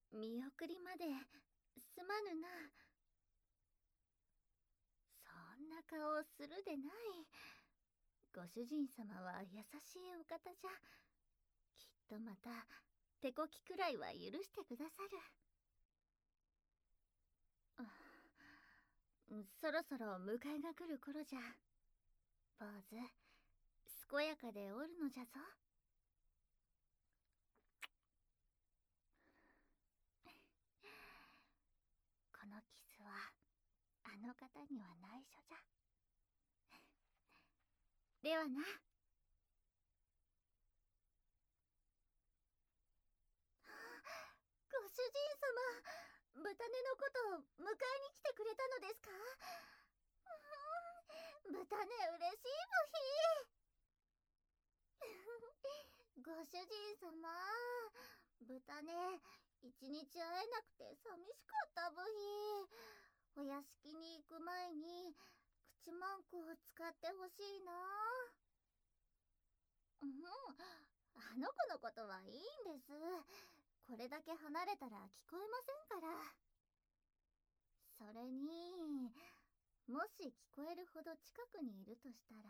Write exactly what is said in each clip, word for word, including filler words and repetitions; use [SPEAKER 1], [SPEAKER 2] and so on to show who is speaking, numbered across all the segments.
[SPEAKER 1] 見送りまですまぬな。そんな顔をするでない。ご主人様は優しいお方じゃ。きっとまた手こきくらいは許してくださる。あ、そろそろ迎えが来る頃じゃ。坊主、健やかでおるのじゃぞ。このキスはあの方には内緒じゃ。ではな。ご主人様、豚根のことを迎えに来てくれたのですか？豚根嬉しいブヒご主人様、豚根一日会えなくて寂しかったブヒ。お屋敷に行く前に口マンコを使ってほしいな。うん、あの子のことはいいんです。これだけ離れたら聞こえませんから。それに、もし聞こえるほど近くにいるとしたら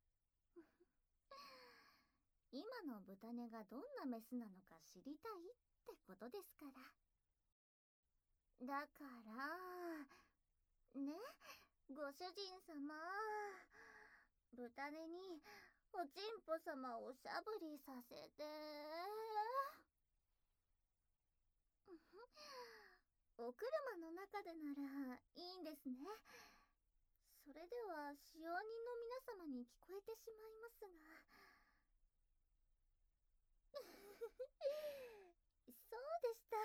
[SPEAKER 1] 今の豚根がどんなメスなのか知りたいってことですから。だからね、ご主人様、豚根におちんぽ様をおしゃぶりさせて。お車の中でならいいんですね。それでは使用人の皆様に聞こえてしまいますがそうでした。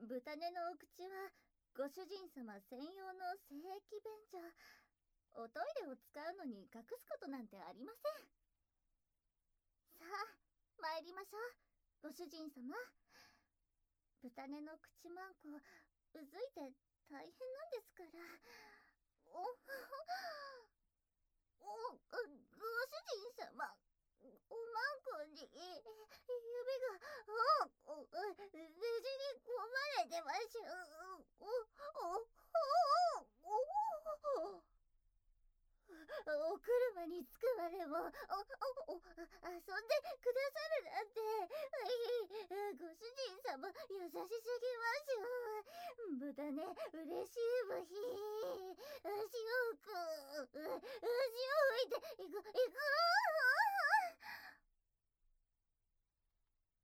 [SPEAKER 1] 豚根のお口はご主人様専用の聖域便所。おトイレを使うのに隠すことなんてありません。さあ参りましょう、ご主人様。豚根の口マンコうずいて大変なんですから。おおご主人様、おまんこに指がおお無事に込まれてましゅ。おおおおお車に着くまでもおおお遊んでくださるなんて、ご主人様優しすぎましゅ。豚ね嬉しいブヒ。足をく足を拭いていくいく